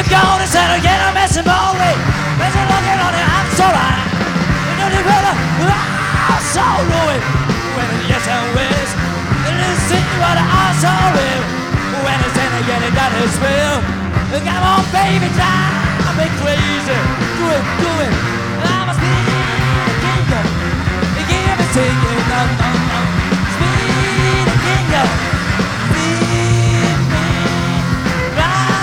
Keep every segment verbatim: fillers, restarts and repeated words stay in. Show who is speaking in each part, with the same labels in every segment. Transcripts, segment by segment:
Speaker 1: gone and said again I'm messing my way. Messing looking on it, I'm so right. You know the brother, I'm so knowing. When it's yes and west, and it's see what I saw him. When it's in again, it got his will. Come on, baby, drive me crazy. Do it, do it. I must be the kingdom. Give me singing, no, no, no. Speed the kingdom. Feed me right.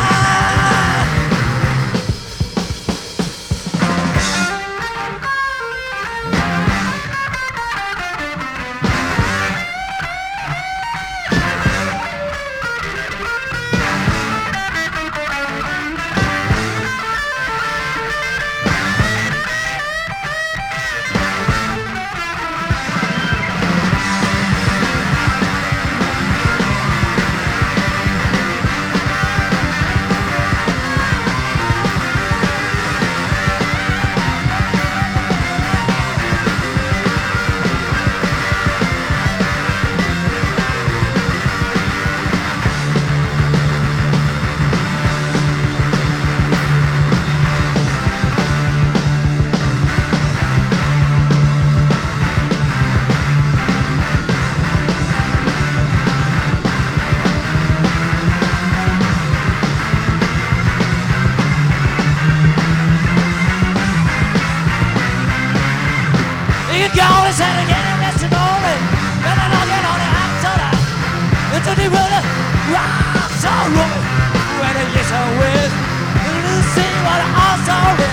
Speaker 1: You go and say again and that's the moment. When I look on it, I'm so right. It's a new world, I'm so right. When I get so with, you see what I saw.